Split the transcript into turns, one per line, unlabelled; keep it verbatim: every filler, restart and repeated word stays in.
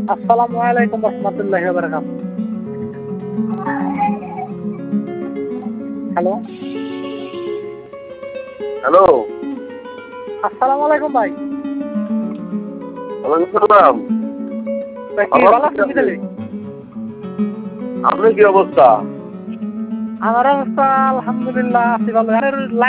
আসসালামু আলাইকুম রহমতুল্লাহি ওয়া বারাকাতুহু। Hello
hello.
আসসালামু আলাইকুম ভাই।
ওয়ালাইকুম সালাম।
ভাই কি ভালো আছেন তাহলে?
আপনার কি অবস্থা?
আমার অবস্থা আলহামদুলিল্লাহ আছি ভালো।